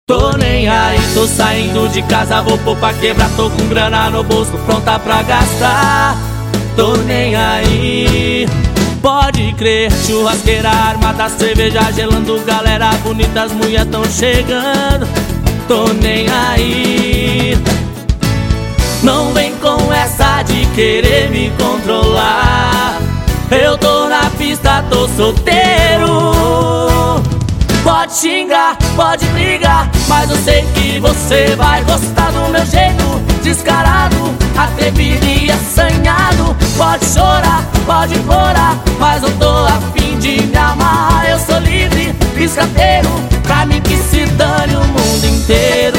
Tô nem aí, tô saindo de casa, vou pôr pra quebrar. Tô com grana no bolso, pronta pra gastar. Tô nem aí, pode crer. Churrasqueira armada, cerveja gelando, galera bonita, as mulher tão chegando. Tô nem aí, não vem com essa de querer me controlar. Eu tô na pista, tô solteiro. Pode xingar, pode brigar, mas eu sei que você vai gostar do meu jeito descarado, atrevido e assanhado. Pode chorar, pode implorar, mas eu tô a fim de me amarrar. Eu sou livre, piscateiro, pra mim que se dane o mundo inteiro.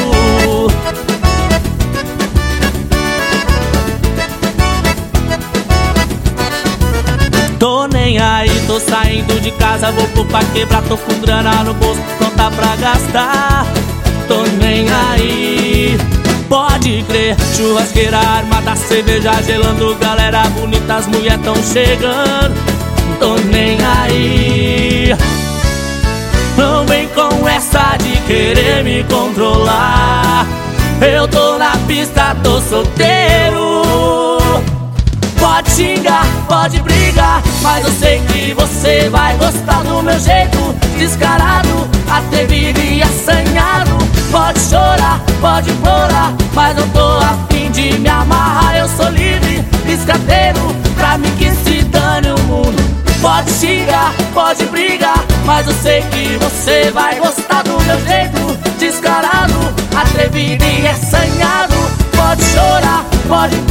Tô nem aí, tô saindo de casa, vou pôr pra quebrar. Tô com grana no bolso, pronta pra gastar. Tô nem aí, pode crer. Churrasqueira armada, cerveja gelando, galera bonita, as mulher tão chegando. Tô nem aí, não vem com essa de querer me controlar. Eu tô na pista, tô solteiro. Pode xingar, pode brigar, mas eu sei que você vai gostar do meu jeito descarado, atrevido e assanhado. Pode chorar, pode implorar, mas eu tô a fim de me amarrar. Eu sou livre, piscateiro, pra mim que se dane o mundo. Pode xingar, pode brigar, mas eu sei que você vai gostar do meu jeito descarado, atrevido e assanhado. Pode chorar, pode